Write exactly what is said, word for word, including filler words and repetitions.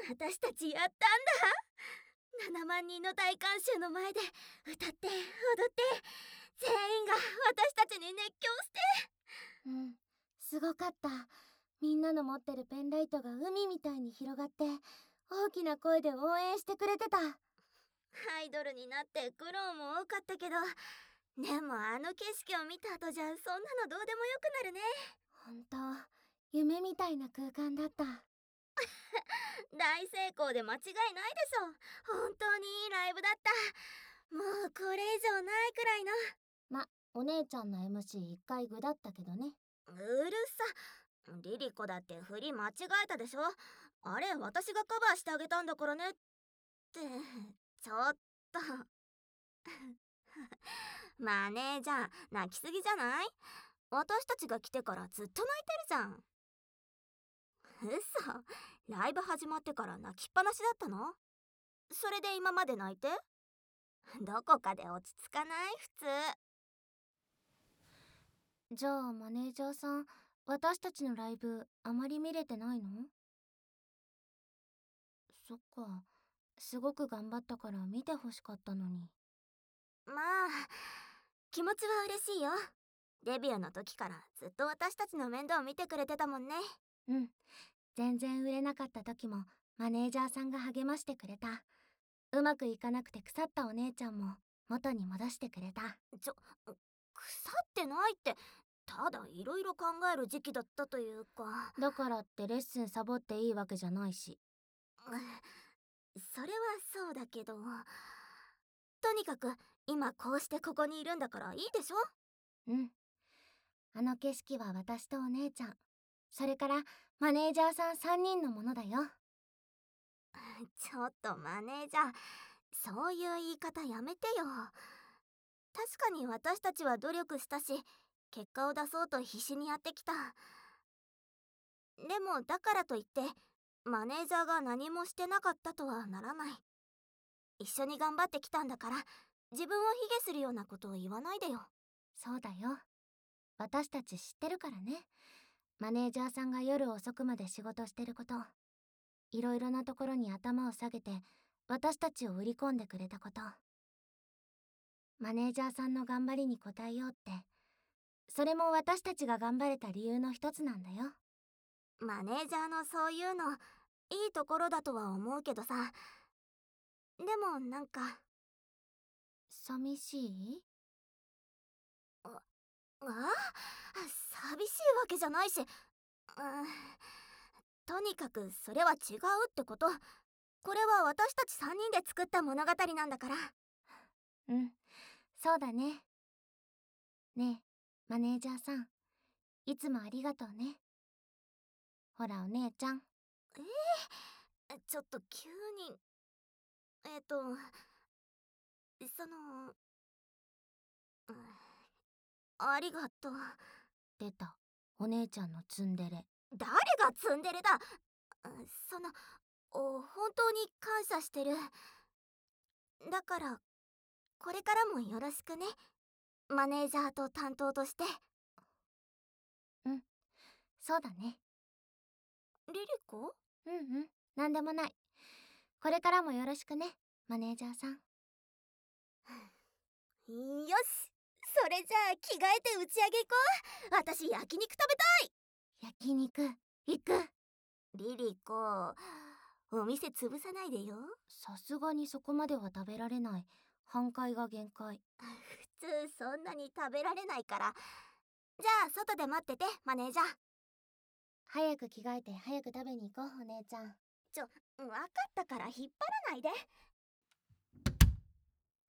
私たちやったんだ。ななまんにんの大観衆の前で歌って踊って全員が私たちに熱狂して。 うん、すごかった。みんなの持ってるペンライトが海みたいに広がって大きな声で応援してくれてた。 アイドルになって苦労も多かったけど、でもあの景色を見た後じゃそんなのどうでもよくなるね。 ほんと夢みたいな空間だった。 大成功で間違いないでしょ。本当にいいライブだった。もうこれ以上ないくらいの。 ま、お姉ちゃんの エムシーいっ 回具だったけどね。 うるさ。リリコだって振り間違えたでしょ。あれ私がカバーしてあげたんだからねって。ちょっとマネージャー泣きすぎじゃない？私たちが来てからずっと泣いてるじゃん。嘘。ライブ始まってから泣きっぱなしだったの？それで今まで泣いて？どこかで落ち着かない？普通。 じゃあマネージャーさん、私たちのライブあまり見れてないの？そっか、すごく頑張ったから見てほしかったのに。 まあ気持ちは嬉しいよ。デビューの時からずっと私たちの面倒見てくれてたもんね。 うん、全然売れなかった時もマネージャーさんが励ましてくれた。うまくいかなくて腐ったお姉ちゃんも元に戻してくれた。 ちょ腐ってないって、ただいろいろ考える時期だったというか。 だからってレッスンサボっていいわけじゃないし。 それはそうだけど、とにかく今こうしてここにいるんだからいいでしょ。 うん、あの景色は私とお姉ちゃん、それからマネージャーさんさんにんのものだよ。 ちょっとマネージャー、そういう言い方やめてよ。確かに私たちは努力したし、結果を出そうと必死にやってきた。でもだからといってマネージャーが何もしてなかったとはならない。一緒に頑張ってきたんだから、自分を卑下するようなことを言わないでよ。 そうだよ。私たち知ってるからね。マネージャーさんが夜遅くまで仕事してること。いろいろなところに頭を下げて私たちを売り込んでくれたこと。マネージャーさんの頑張りに応えようって、それも私たちが頑張れた理由の一つなんだよ。 マネージャーのそういうのいいところだとは思うけどさ。でもなんか寂しい？ ああ寂しいわけじゃないし、うん、とにかくそれは違うってこと。これは私たちさんにんで作った物語なんだから。 うん、そうだね。ねえ、マネージャーさん、いつもありがとうね。ほらお姉ちゃん。 えー、ちょっと急に。えっとその、うん、ありがとう。 出た、お姉ちゃんのツンデレ。 誰がツンデレだ。そのお本当に感謝してる。だからこれからもよろしくね、マネージャーと担当として。 うん、そうだね。 リリコ？ うんうん、なんでもない。これからもよろしくね、マネージャーさん。 よし、それじゃあ着替えて打ち上げ行こう。私焼肉食べたい。 焼肉行く。 リリコ、お店潰さないでよ。 さすがにそこまでは食べられない。半壊が限界。 普通そんなに食べられないから。じゃあ外で待ってて、マネージャー。 早く着替えて早く食べに行こう、お姉ちゃん。 ちょ、分かったから引っ張らないで。